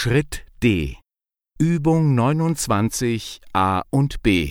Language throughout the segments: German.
Schritt D. Übung 29 A und B.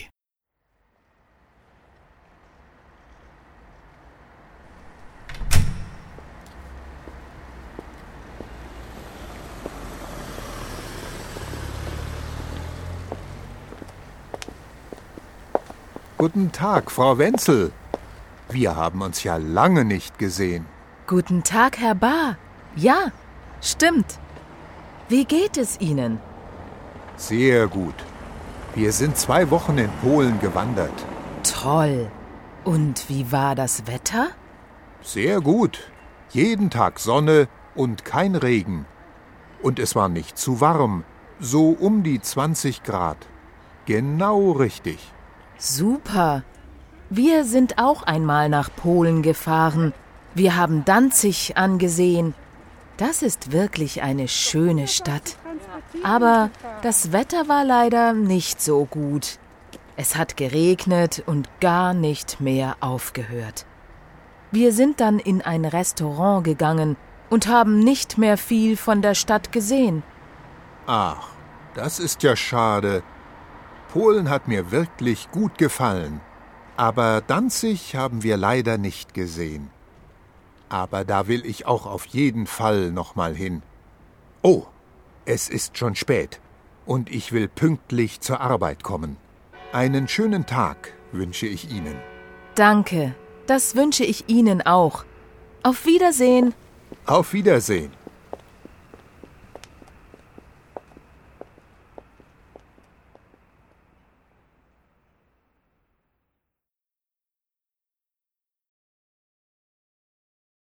Guten Tag, Frau Wenzel. Wir haben uns ja lange nicht gesehen. Guten Tag, Herr Bahr. Ja, stimmt. Wie geht es Ihnen? Sehr gut. Wir sind 2 Wochen in Polen gewandert. Toll. Und wie war das Wetter? Sehr gut. Jeden Tag Sonne und kein Regen. Und es war nicht zu warm, so um die 20 Grad. Genau richtig. Super. Wir sind auch einmal nach Polen gefahren. Wir haben Danzig angesehen. Das ist wirklich eine schöne Stadt. Aber das Wetter war leider nicht so gut. Es hat geregnet und gar nicht mehr aufgehört. Wir sind dann in ein Restaurant gegangen und haben nicht mehr viel von der Stadt gesehen. Ach, das ist ja schade. Polen hat mir wirklich gut gefallen. Aber Danzig haben wir leider nicht gesehen. Aber da will ich auch auf jeden Fall noch mal hin. Oh, es ist schon spät und ich will pünktlich zur Arbeit kommen. Einen schönen Tag wünsche ich Ihnen. Danke, das wünsche ich Ihnen auch. Auf Wiedersehen. Auf Wiedersehen.